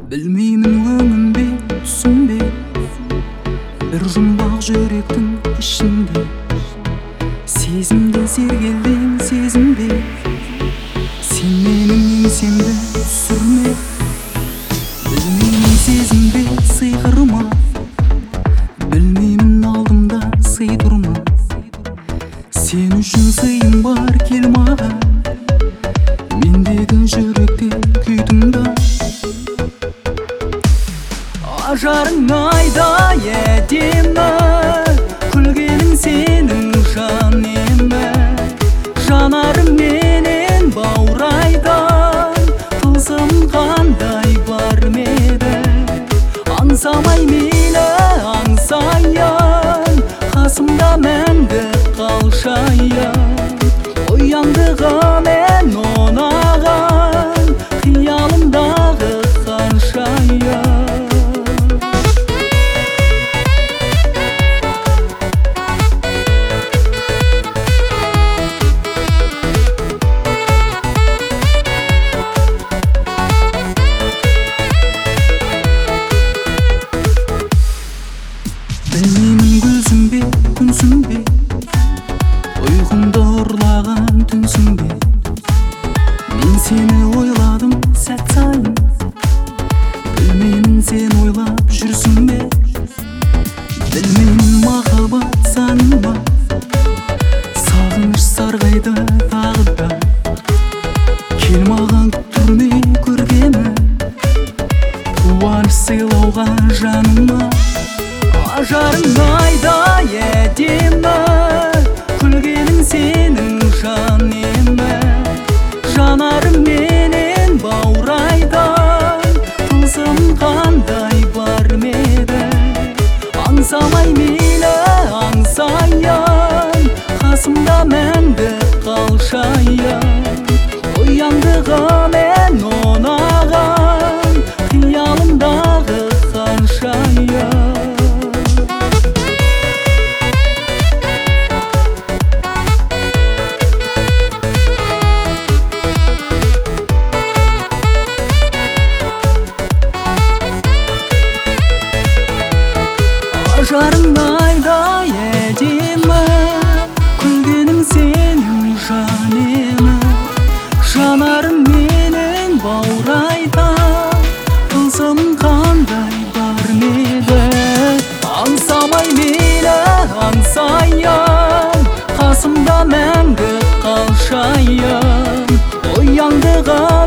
Білмеймін өңім бе, түсім бе, бір жұмбақ жүректің ішінде. Сезімді сергелдең сезім бе, сен менің еңсемді түсірме. Білмеймін сезім бе, сыйқыр ма, білмеймін алдымда сый тұрма. Сен үшін сыйым бар, кел маған, мендегі жүректе күйдің да. Ажарың айда әдемі, күлгенің сенің жан емі. Жанарың менен баурайдан, тылсым қандай бар меді. Аңсамай мейлі аңсайын, қасымда мәңгі қалшайын. Ояндығымен онаған, қиялымдағы ханшайын. Білмеймін гүлсің бе, күнсің бе, ұйқымды ұрлаған түнсің бе. Мен сені ойладым сәт сайын, білмеймін сен ойлап жүрсің бе. Білмеймін махаббат саның ба, сағыныш сарғайды тағы да. Кел маған күттірмей көргені, қуаныш сыйлауға жаныма. Ажарың айда әдемі, күлгенің сенің жан емі. Жанарың менен баурайдан, тылсым қандай бар меді. Аңсамай мейлі аңсайын, қасымда мәңгі қалшайын. Ояндығымен онаған, қиялымдағы ханшайын. Ажарың айда әдемі, күлгенің сенің жан емі. Жанарың менен баурайдан, тылсым қандай бар меді. Аңсамай мейлі аңсайын, қасымда мәңгі қалшайын. Ояндыға